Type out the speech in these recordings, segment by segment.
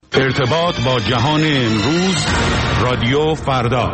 ارتباط با جهان امروز، رادیو فردا.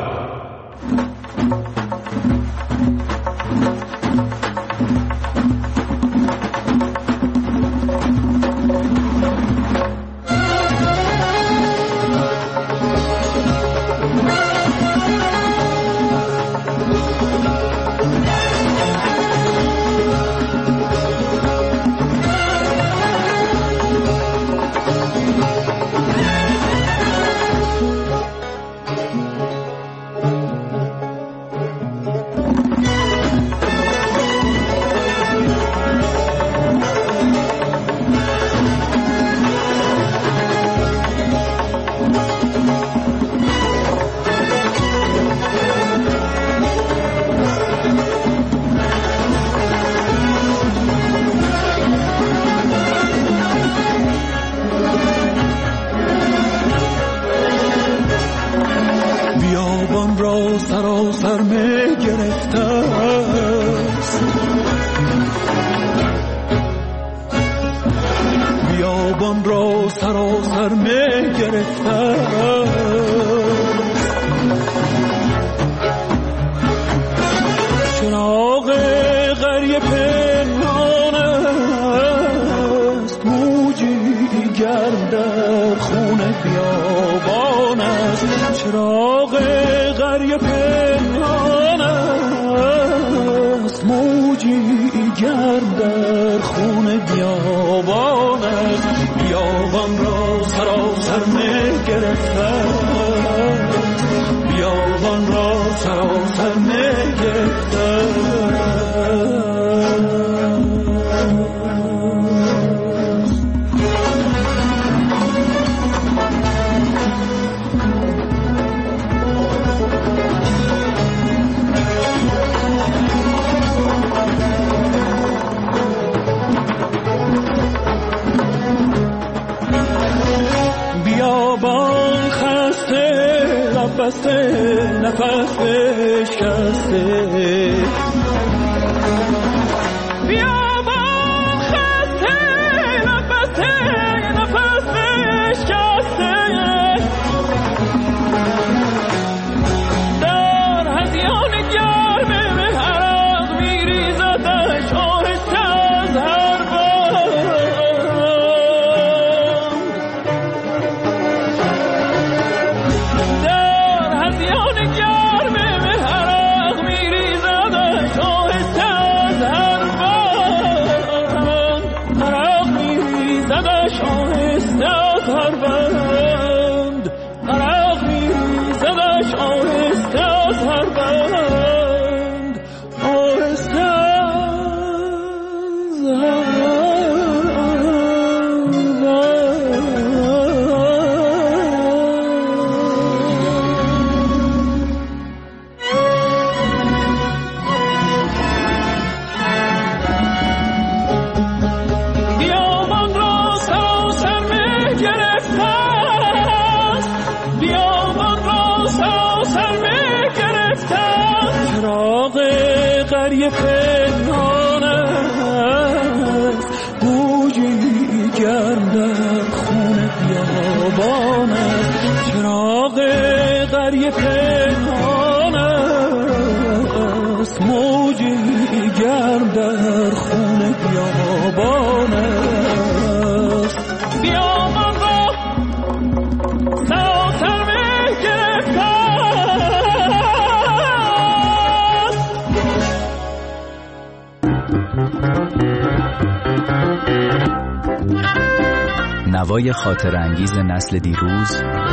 نوای خاطر انگیز نسل دیروز،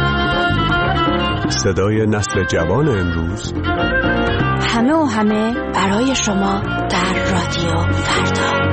صدای نسل جوان امروز، همه و همه برای شما در رادیو فردا.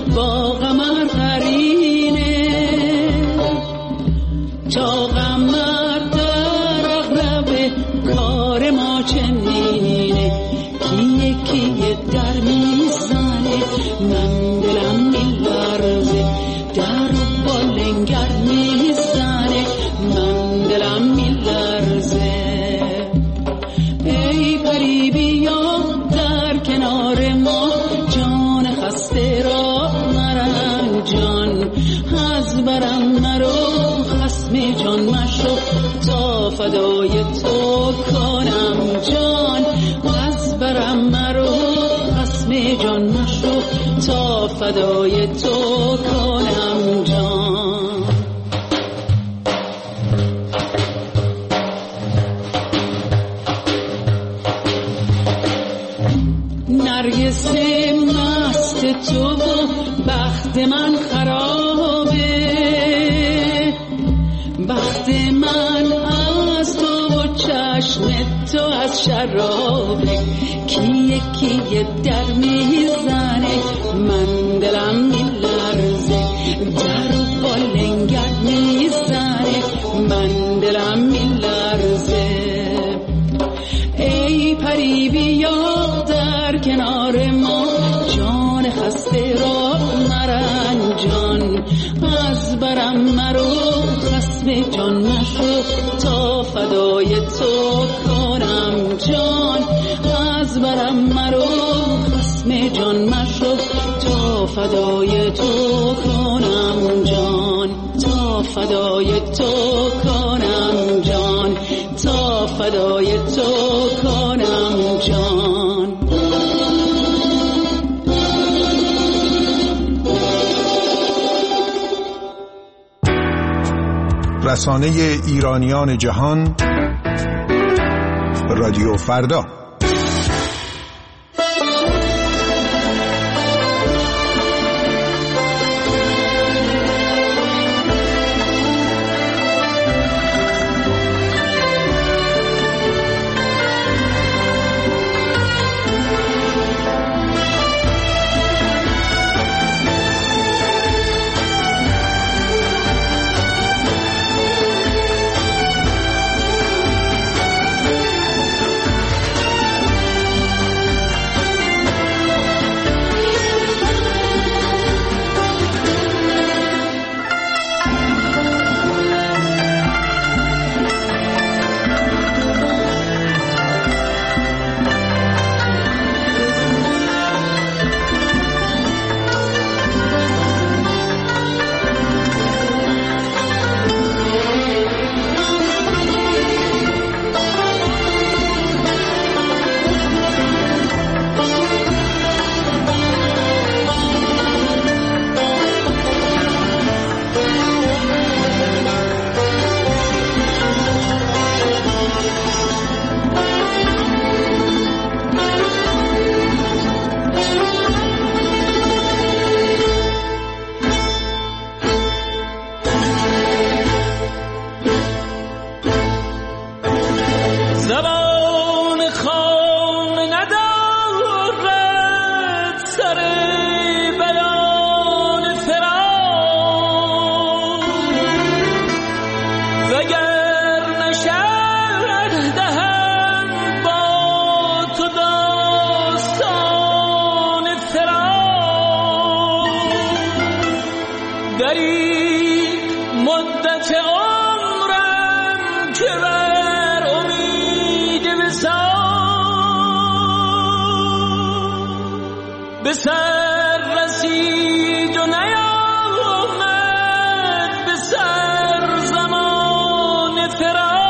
با قمر قرینه، تا قمر در اغلب کار ما چنینه. کیه کیه در میزنه، من دلم میلرزه. در با لنگر میزنه، من دلم میلرزه. ای پری بیا در کنار ما، جان خسته را مرنجان. از برم مرو خصم جان مشو، تا فدای تو کنم جان. از برم مرو خصم جان مشو، تا فدای تو کنم جان. نرگس مست تو و بخت من خرابه، بخت من از تو و چشم تو از شرابه. کیه کیه در میزنه، من دلم میلرزه. در با لنگر میزنه، من دلم میلرزه. ای پری بیا در کنار ما، جان خسته را مرنجان. از برم مرو خصم جان مشو، تا فدای تو کنم جان. از برم مرو خصم جان مشو، تا فدای تو کنم جان. تا فدای تو کنم جان، تا فدای تو کنم جان. رسانه ایرانیان جهان، رادیو فردا. به سر رسید و نیامد به سر زمان فراق.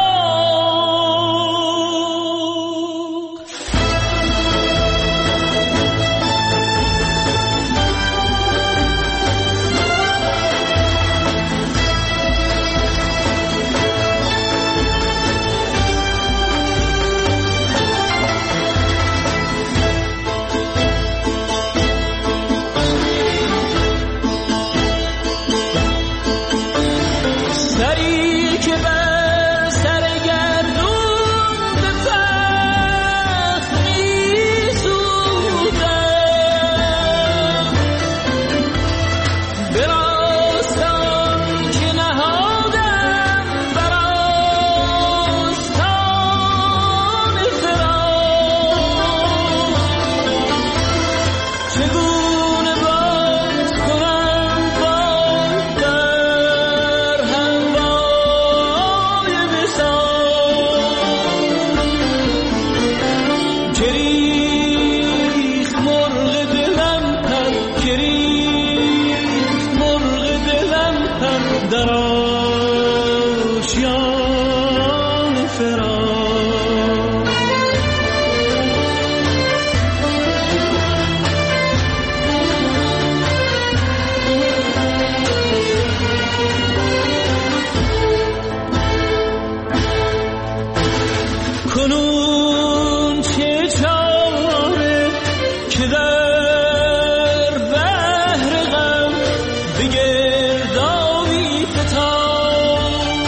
که در بحر غم به گردابی فتاد،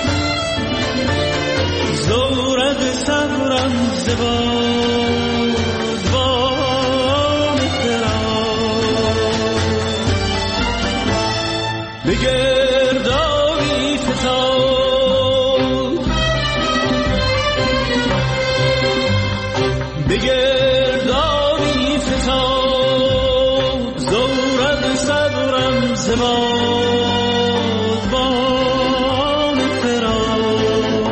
زورق صبرم زبان بام فراد، به گردابی فتاد، به گردابی فتاد، زورق صبرم زبان بام فراد.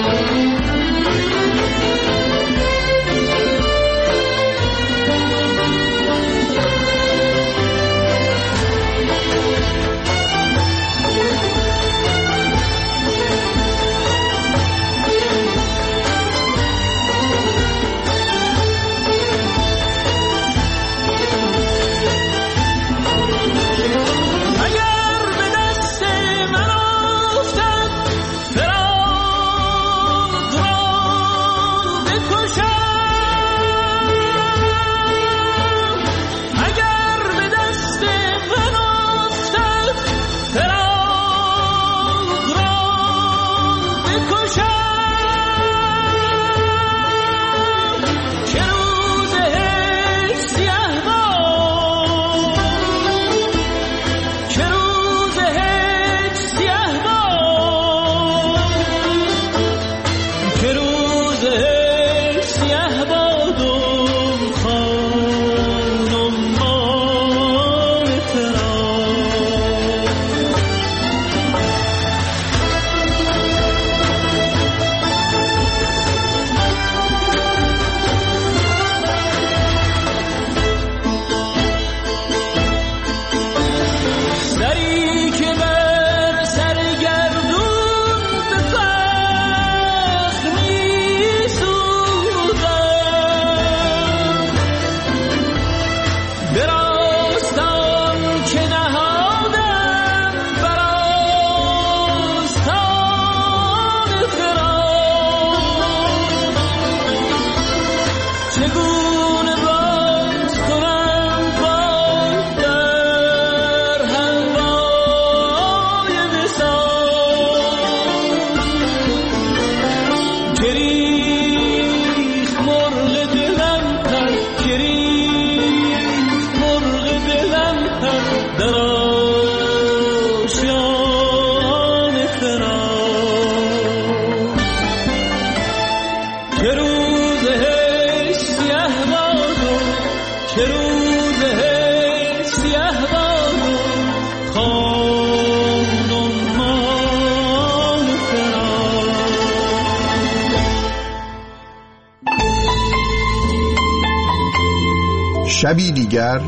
شبی دیگر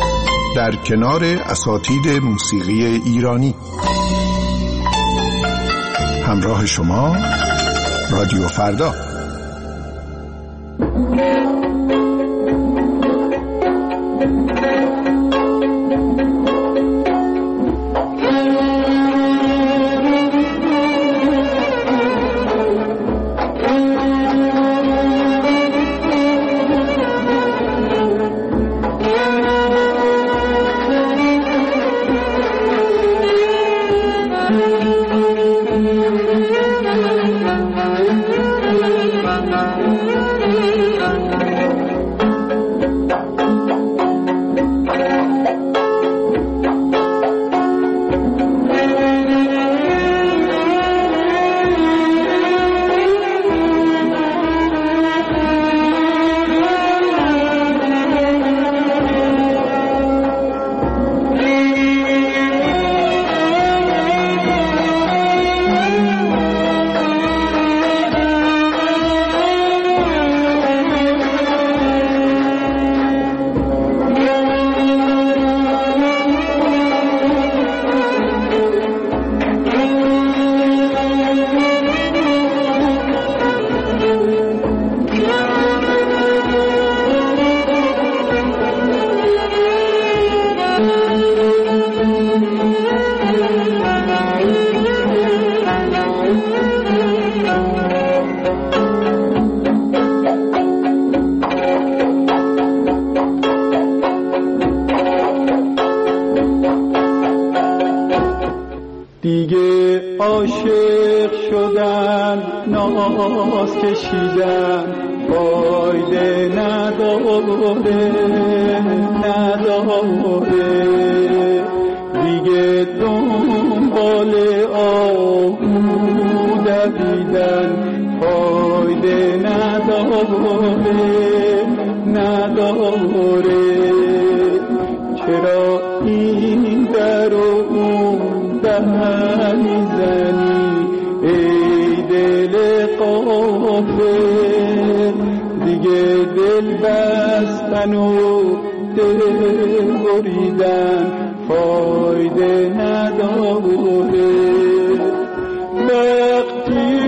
در کنار اساتید موسیقی ایرانی. همراه شما رادیو فردا. عاشق شدن ناز کشیدن فایده نداره دیگه دنبال آهو دویدن فایده نداره چرا این در و اون در میزنی ای دل غافل دیگه دل بستن و دل بریدن فایده نداره وقتی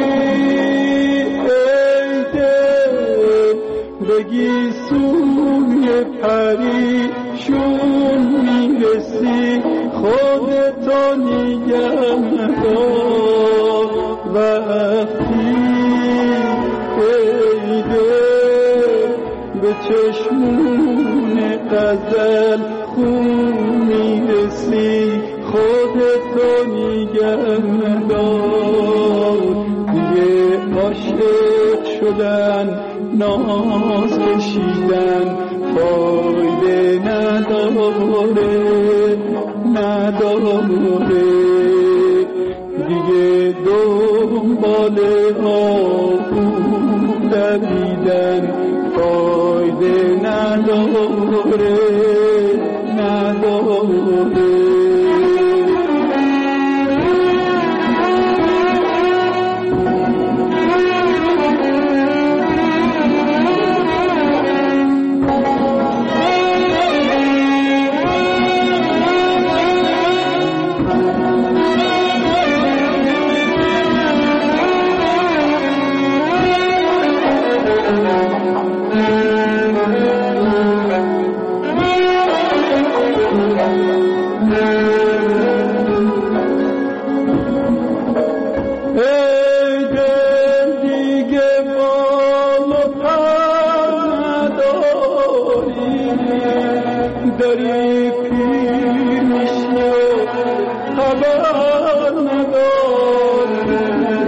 ای دل بگی سوی پریشون میرسی خودتو نگه دار وقتی ای دل به چشمون غزل خون میرسی خودتو نگه دار دیگه عاشق شدن ناز کشیدن فایده نداره دیگه دنبال آهو دویدن فایده نداره داری پیر میشی و خبر نداری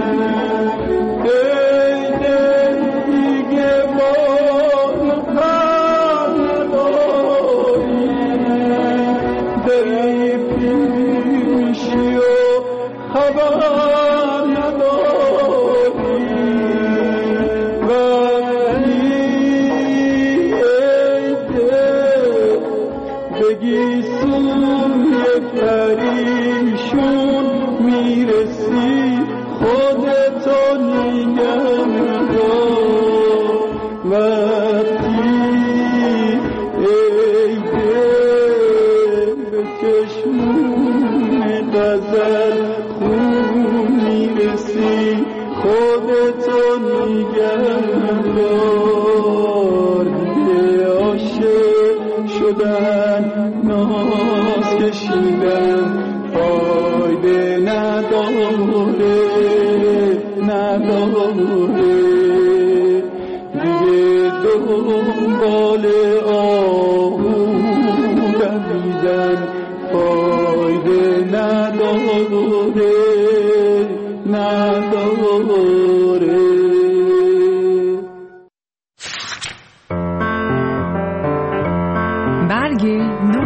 ای دل دیگه بال پر نداری داری پیر میشی و خبر نداری بگی سوی پریشون میرسی خودتو نگه دار وقتی ای دل به چشمون غزل خون میرسی خودتو نگه دار دیگه عاشق شدن ناز کشیدن فایده نداره دیگه دنبال آهو دویدن فایده نداره برگ نو.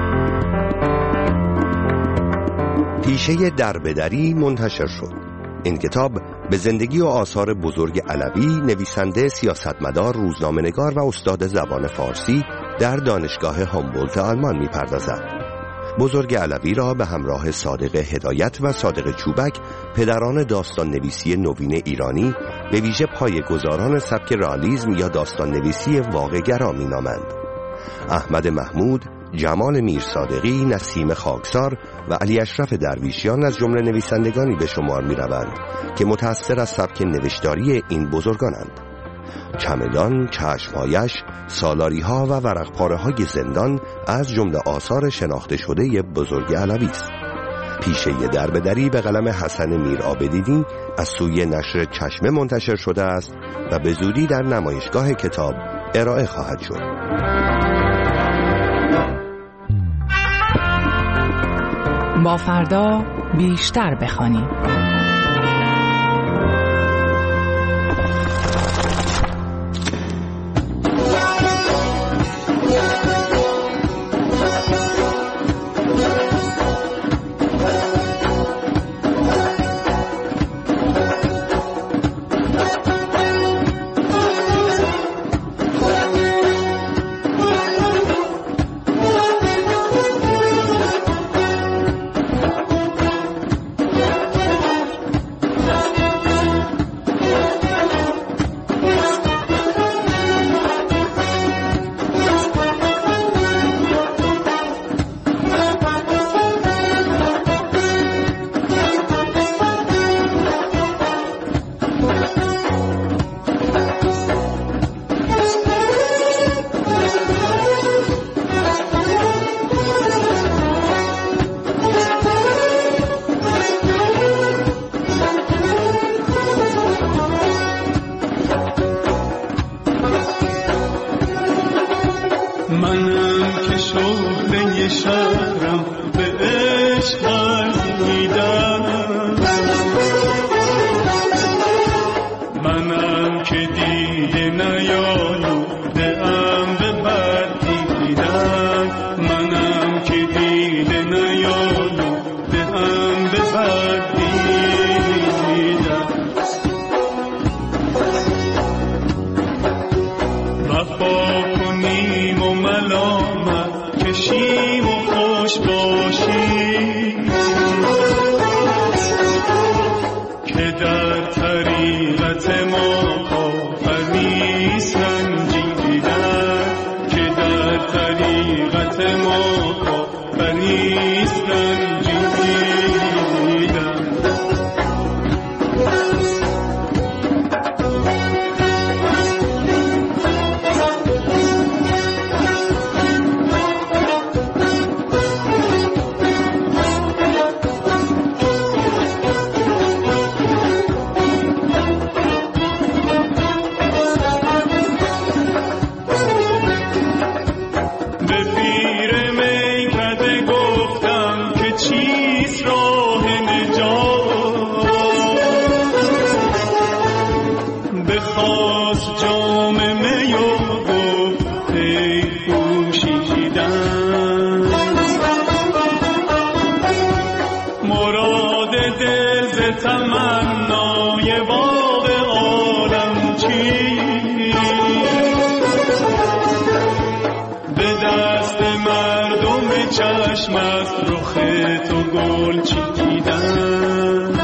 پیشه دربدری منتشر شد. این کتاب به زندگی و آثار بزرگ علوی، نویسنده، سیاستمدار، روزنامه‌نگار و استاد زبان فارسی در دانشگاه هامبولت آلمان می‌پردازد. بزرگ علوی را به همراه صادق هدایت و صادق چوبک، پدران داستان نویسی نوین ایرانی، به ویژه پایه‌گذاران سبک رئالیسم یا داستان نویسی واقع‌گرا می‌نامند. احمد محمود، جمال میرصادقی، نسیم خاکسار و علی اشرف درویشیان از جمله نویسندگانی به شمار می‌روند که متأثر از سبک نوشتاری این بزرگانند. چمدان، چشمهایش، سالاری‌ها و ورق‌پاره‌های زندان از جمله آثار شناخته شده بزرگ علوی است. پیشه دربدری به قلم حسن میرعابدی از سوی نشر چشمه منتشر شده است و به زودی در نمایشگاه کتاب ارائه خواهد شد. با فردا بیشتر بخوانیم. منم که شهره شهرم به عشق دیدم، منم که دیده نیالوده ام به بد دیدم، منم که دیده نیالوده ام به بد دیدم. وفا کنیم و ملامت کشیم و خوش باشیم که در طریقت ما کافری سنجیدن، که در طریقت ما کافری سنجیدن. تمنای باغ عالم چی به دست مردم چشم از رخ تو گل چیدن.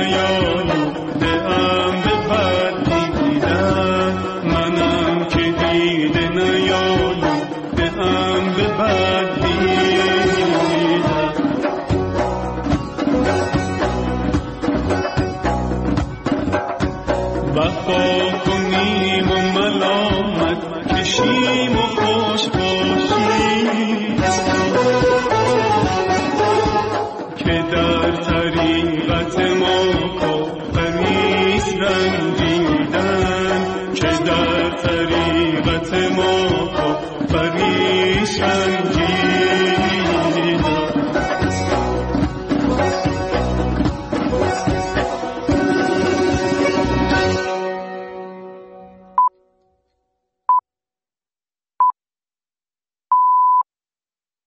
نیالوده ام به بد دیدن، منم که دیده نیالوده ام به بد دیدن. وفا کنیم و ملامت کشیم و خوش باشیم که در طریقت ما کافریست رنجیدن، که در طریقت ما کافریست رنجیدن.